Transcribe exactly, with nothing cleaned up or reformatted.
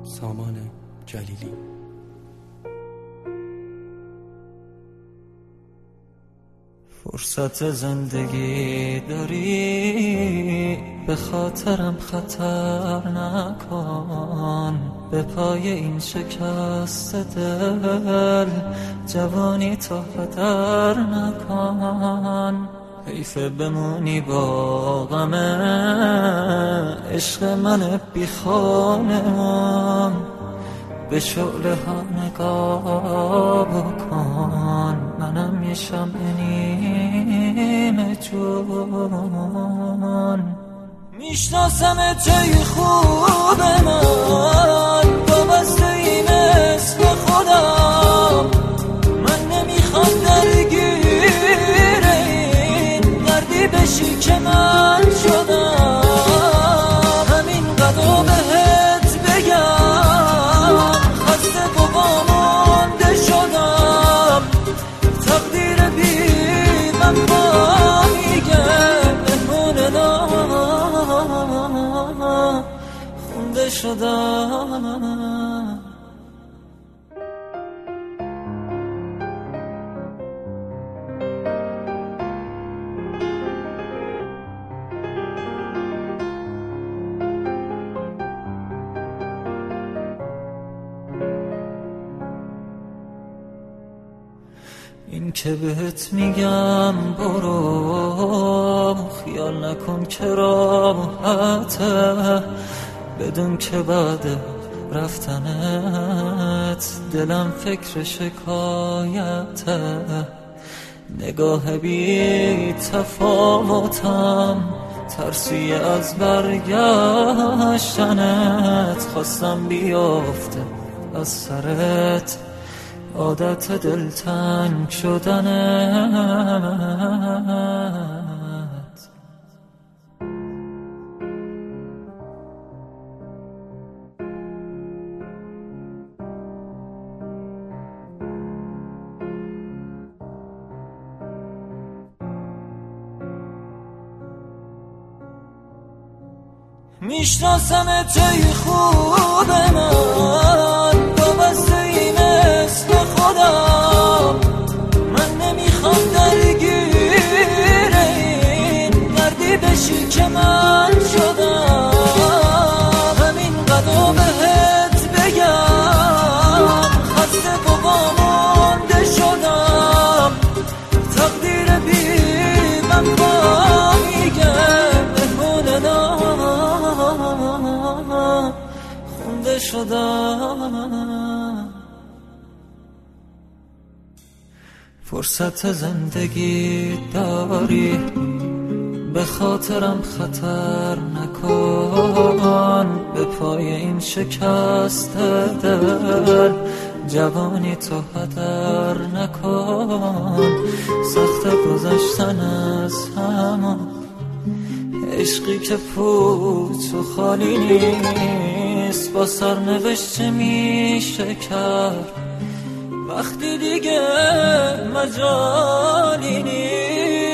سامان جلیلی. فرصت زندگی داری، به خاطرم خطر نکن. به پای این شکست دل جوانی تو هدر نکن. حیفه بمونی با غم عشق من بی خانمان. به شعله ها نگاه بکن، منم یه شمع نیمه جون. میشناسم توی خوب من، وابسته ای مثل خودم. من نمیخوام درگیر این دردی بشی که من شدم. همین قدر بهت بگم، خسته و وامونده شدم. تقدیر بی من با میگه مهمون نام خونده شدم. این که بهت میگم برو، خیال نکن که راحته. بدون که بعد رفتنت دلم فکر شکایته. نگاه بی تفاوتم، ترسی از برگشتنت. خواستم بیافته از سرت عادت دلتنگ شدنت. میشناسم توی خوب من، وابسته ای مثل خودم. من نمیخوام درگیر این دردی بشی که من شدم. همین قدر بهت بگم، خسته و وامونده شدم. تقدیر بی من با میگه مهمون نام خونده شدم. فرصت زندگی داری، به خاطرم خطر نکن. به پای این شکست دل جوانی تو هدر نکن. سخت گذشتن از همان عشقی که پوچ و خالی نیست. با سرنوشت چه میشه کرد وقتی دیگه مجالی نیست.